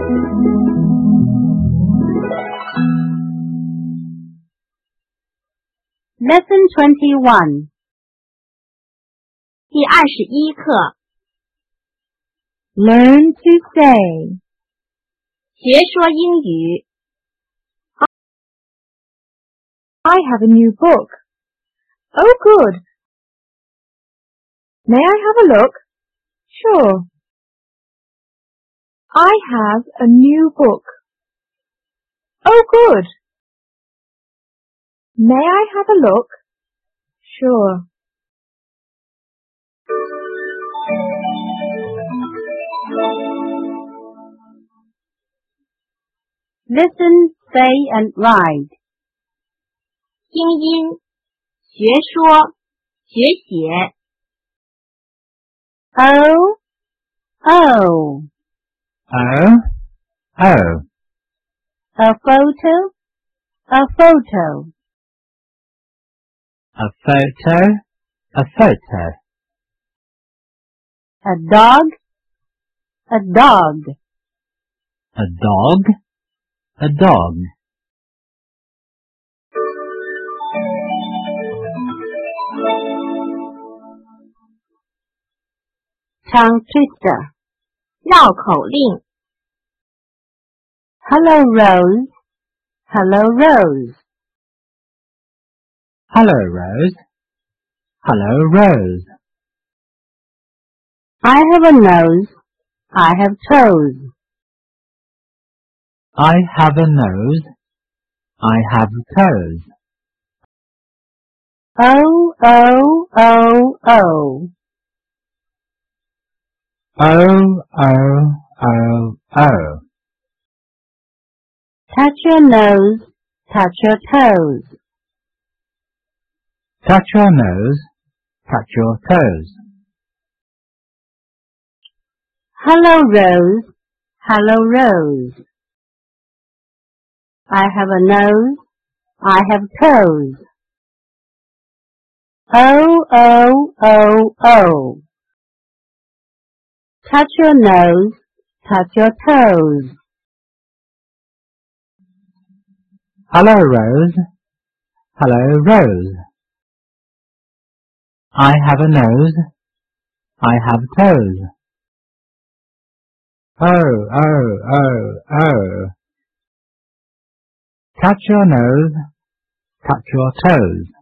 Lesson 21 第21课 Learn to say 学说英语 I have a new book. Oh, good. May I have a look? Sure. I have a new book. Oh, good. May I have a look? Sure. Listen, say and write 听音学说学写 O O O, O. A photo A photo A photo, a photo. A dog A dog A dog, a dog. Tongue twister 绕口令 Hello Rose Hello Rose Hello, Rose. Hello, Rose. I have a nose I have toes I have a nose. I have toes. O O O O O, O, O, O. Touch your nose Touch your toes Touch your nose. Touch your toes. Hello Rose Hello Rose I have a nose I have toes O O O O Touch your nose Touch your toes Hello, Rose. Hello, Rose. I have a nose. I have toes. O, O, O, O. Touch your nose. Touch your toes.